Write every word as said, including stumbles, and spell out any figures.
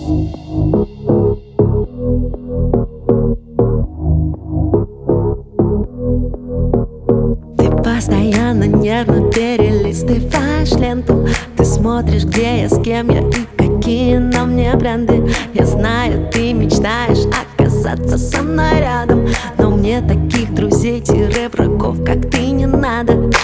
Ты постоянно нервно перелистываешь ленту. Ты смотришь, где я, с кем я и какие на мне бренды. Я знаю, ты мечтаешь оказаться со мной рядом, но мне таких друзей-врагов, как ты, не надо.